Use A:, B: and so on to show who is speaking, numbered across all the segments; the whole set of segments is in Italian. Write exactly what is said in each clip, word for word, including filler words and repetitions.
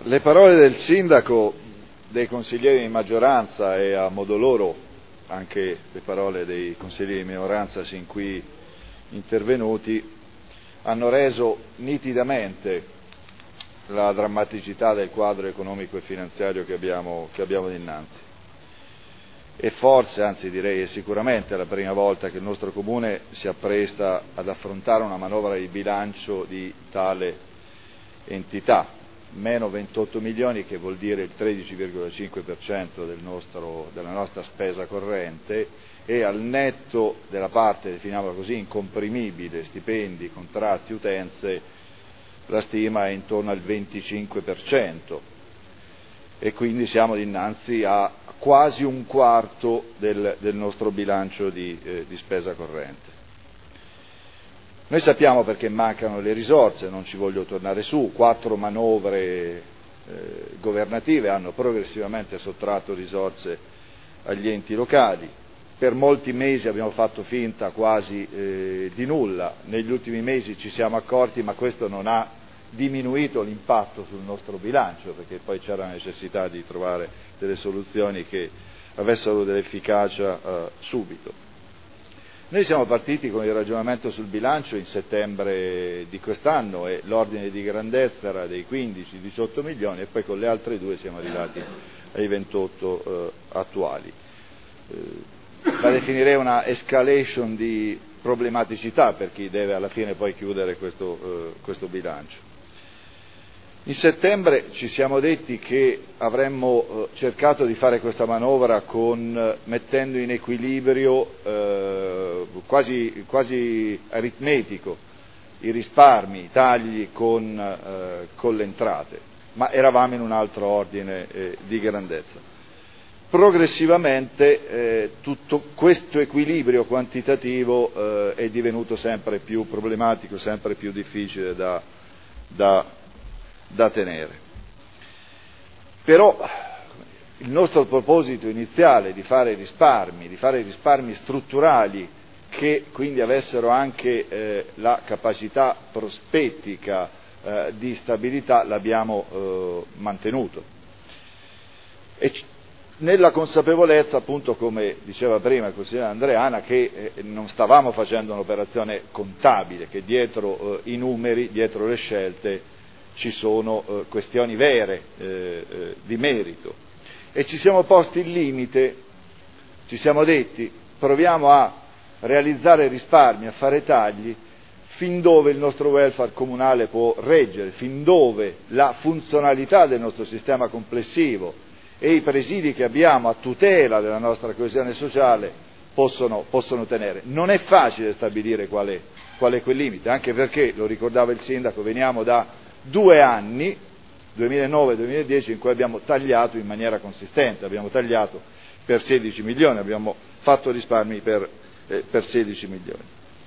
A: le parole del sindaco, dei consiglieri di maggioranza e a modo loro anche le parole dei consiglieri di minoranza sin qui intervenuti hanno reso nitidamente la drammaticità del quadro economico e finanziario che abbiamo, che abbiamo dinanzi. E forse, anzi direi è sicuramente la prima volta che il nostro Comune si appresta ad affrontare una manovra di bilancio di tale entità. Meno ventotto milioni, che vuol dire il tredici virgola cinque per cento del nostro, della nostra spesa corrente, e al netto della parte, definiamola così, incomprimibile, stipendi, contratti, utenze, la stima è intorno al venticinque per cento e quindi siamo dinanzi a quasi un quarto del, del nostro bilancio di, eh, di spesa corrente. Noi sappiamo perché mancano le risorse, non ci voglio tornare su, quattro manovre eh, governative hanno progressivamente sottratto risorse agli enti locali, per molti mesi abbiamo fatto finta quasi eh, di nulla, negli ultimi mesi ci siamo accorti, ma questo non ha diminuito l'impatto sul nostro bilancio, perché poi c'era la necessità di trovare delle soluzioni che avessero dell'efficacia eh, subito. Noi siamo partiti con il ragionamento sul bilancio in settembre di quest'anno e l'ordine di grandezza era dei quindici diciotto milioni e poi con le altre due siamo arrivati ai ventotto eh, attuali. Eh, la definirei una escalation di problematicità per chi deve alla fine poi chiudere questo, eh, questo bilancio. In settembre ci siamo detti che avremmo eh, cercato di fare questa manovra con, eh, mettendo in equilibrio eh, quasi, quasi aritmetico i risparmi, i tagli con, eh, con le entrate, ma eravamo in un altro ordine eh, di grandezza. Progressivamente eh, tutto questo equilibrio quantitativo eh, è divenuto sempre più problematico, sempre più difficile da, da da tenere. Però il nostro proposito iniziale di fare risparmi, di fare risparmi strutturali che quindi avessero anche eh, la capacità prospettica eh, di stabilità l'abbiamo eh, mantenuto. E c- nella consapevolezza, appunto, come diceva prima il consigliere Andreana, che eh, non stavamo facendo un'operazione contabile, che dietro eh, i numeri, dietro le scelte, ci sono eh, questioni vere eh, eh, di merito e ci siamo posti il limite, ci siamo detti proviamo a realizzare risparmi, a fare tagli fin dove il nostro welfare comunale può reggere, fin dove la funzionalità del nostro sistema complessivo e i presidi che abbiamo a tutela della nostra coesione sociale possono, possono tenere. Non è facile stabilire qual è, qual è quel limite, anche perché, lo ricordava il sindaco, veniamo da due anni, duemilanove duemiladieci, in cui abbiamo tagliato in maniera consistente, abbiamo tagliato per sedici milioni, abbiamo fatto risparmi per, eh, per sedici milioni.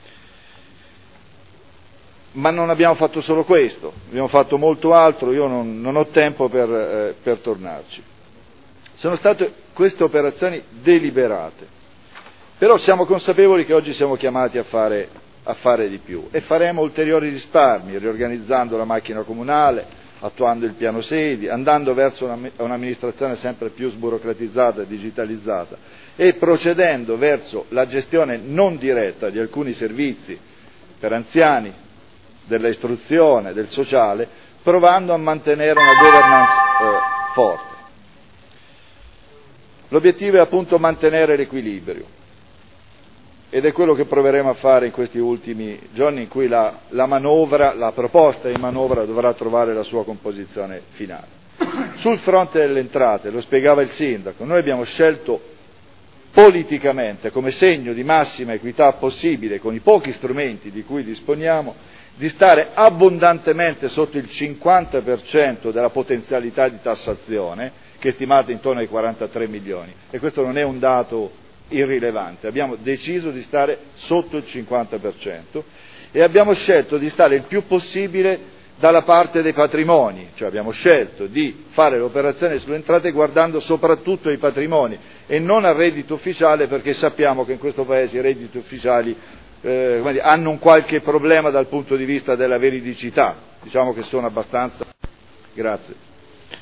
A: Ma non abbiamo fatto solo questo, abbiamo fatto molto altro, io non, non ho tempo per, eh, per tornarci. Sono state queste operazioni deliberate, però siamo consapevoli che oggi siamo chiamati a fare a fare di più e faremo ulteriori risparmi riorganizzando la macchina comunale, attuando il piano sedi, andando verso una, un'amministrazione sempre più sburocratizzata e digitalizzata e procedendo verso la gestione non diretta di alcuni servizi per anziani, della istruzione, del sociale, provando a mantenere una governance eh, forte. L'obiettivo è appunto mantenere l'equilibrio. Ed è quello che proveremo a fare in questi ultimi giorni in cui la, la manovra, la proposta di manovra dovrà trovare la sua composizione finale. Sul fronte delle entrate, lo spiegava il sindaco, noi abbiamo scelto politicamente, come segno di massima equità possibile, con i pochi strumenti di cui disponiamo, di stare abbondantemente sotto il cinquanta per cento della potenzialità di tassazione, che è stimata intorno ai quarantatré milioni, e questo non è un dato irrilevante, abbiamo deciso di stare sotto il cinquanta per cento e abbiamo scelto di stare il più possibile dalla parte dei patrimoni, cioè abbiamo scelto di fare l'operazione sulle entrate guardando soprattutto ai patrimoni e non al reddito ufficiale, perché sappiamo che in questo Paese i redditi ufficiali eh, come dire, hanno un qualche problema dal punto di vista della veridicità, diciamo che sono abbastanza, grazie,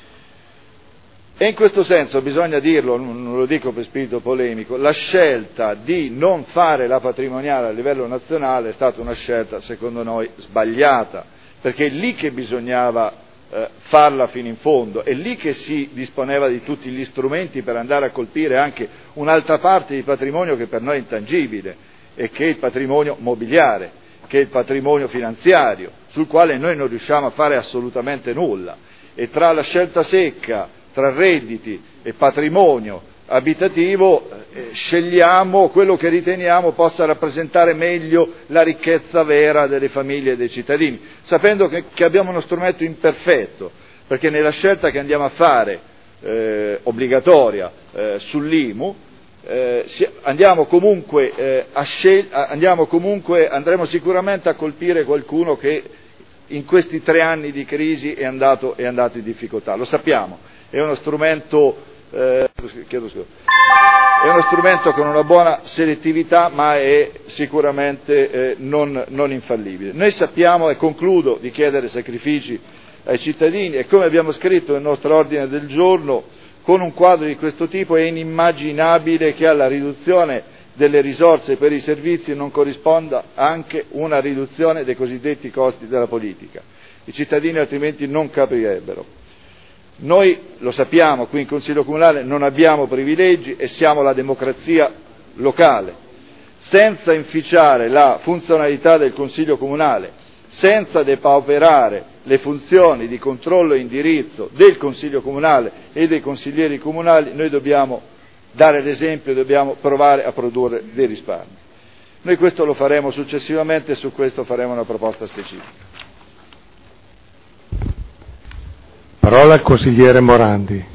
A: E in questo senso bisogna dirlo, non lo dico per spirito polemico, la scelta di non fare la patrimoniale a livello nazionale è stata una scelta, secondo noi, sbagliata, perché è lì che bisognava eh, farla fino in fondo, è lì che si disponeva di tutti gli strumenti per andare a colpire anche un'altra parte di patrimonio che per noi è intangibile, e che è il patrimonio mobiliare, che è il patrimonio finanziario, sul quale noi non riusciamo a fare assolutamente nulla. E tra la scelta secca, tra redditi e patrimonio abitativo, eh, scegliamo quello che riteniamo possa rappresentare meglio la ricchezza vera delle famiglie e dei cittadini, sapendo che, che abbiamo uno strumento imperfetto, perché nella scelta che andiamo a fare eh, obbligatoria eh, sull'I M U eh, si, andiamo comunque eh, a scel- andiamo comunque andremo sicuramente a colpire qualcuno che in questi tre anni di crisi è andato, è andato in difficoltà, lo sappiamo. È uno strumento, eh, chiedo scusa, è uno strumento con una buona selettività, ma è sicuramente eh, non, non infallibile. Noi sappiamo, e concludo, di chiedere sacrifici ai cittadini, e come abbiamo scritto nel nostro ordine del giorno, con un quadro di questo tipo è inimmaginabile che alla riduzione delle risorse per i servizi non corrisponda anche una riduzione dei cosiddetti costi della politica. I cittadini altrimenti non capirebbero. Noi lo sappiamo, qui in Consiglio Comunale non abbiamo privilegi e siamo la democrazia locale. Senza inficiare la funzionalità del Consiglio Comunale, senza depauperare le funzioni di controllo e indirizzo del Consiglio Comunale e dei consiglieri comunali, noi dobbiamo dare l'esempio e dobbiamo provare a produrre dei risparmi. Noi questo lo faremo successivamente e su questo faremo una proposta specifica.
B: Parola al consigliere Morandi.